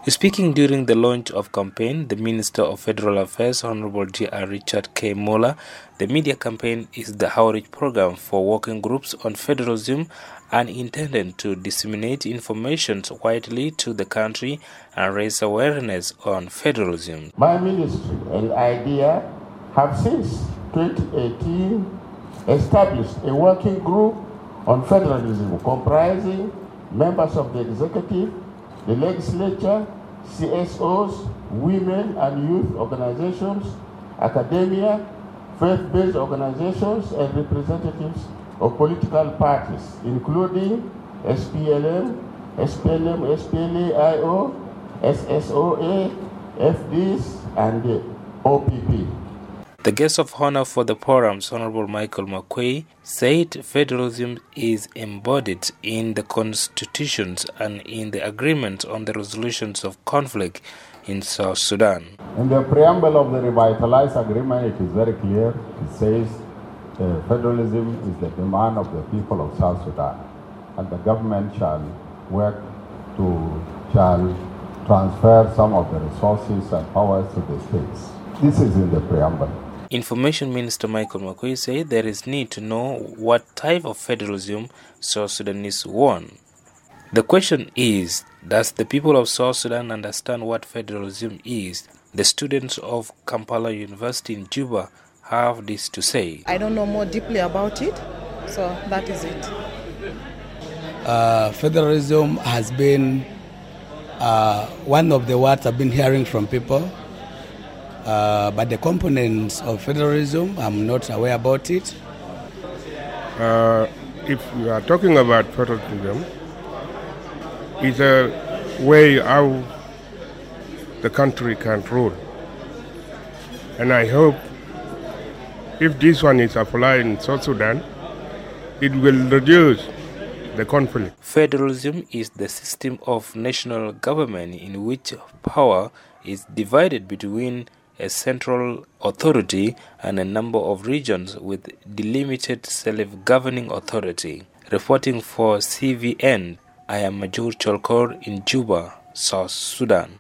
Speaking during the launch of campaign, the Minister of Federal Affairs, Honorable G.R. Richard K. Muller, the media campaign is the outreach program for working groups on federalism and intended to disseminate information widely to the country and raise awareness on federalism. My ministry and IDEA have since 2018 established a working group on federalism comprising members of the executive, the legislature, CSOs, women and youth organizations, academia, faith-based organizations, and representatives of political parties, including SPLM, SPLA-IO, SSOA, FDs, and the OPP. The guest of honor for the forums, Honorable Michael Makwei, said federalism is embodied in the constitutions and in the agreement on the resolutions of conflict in South Sudan. In the preamble of the revitalized agreement, it is very clear. It says federalism is the demand of the people of South Sudan, and the government shall transfer some of the resources and powers to the states. This is in the preamble. Information Minister Michael Makwei said there is need to know what type of federalism South Sudanese want. The question is, does the people of South Sudan understand what federalism is? The students of Kampala University in Juba have this to say. I don't know more deeply about it, so that is it. Federalism has been one of the words I've been hearing from people. But the components of federalism, I'm not aware about it. If you are talking about federalism, it's a way how the country can rule. And I hope if this one is applied in South Sudan, it will reduce the conflict. Federalism is the system of national government in which power is divided between a central authority and a number of regions with delimited self-governing authority. Reporting for CVN, I am Majur Cholkor in Juba, South Sudan.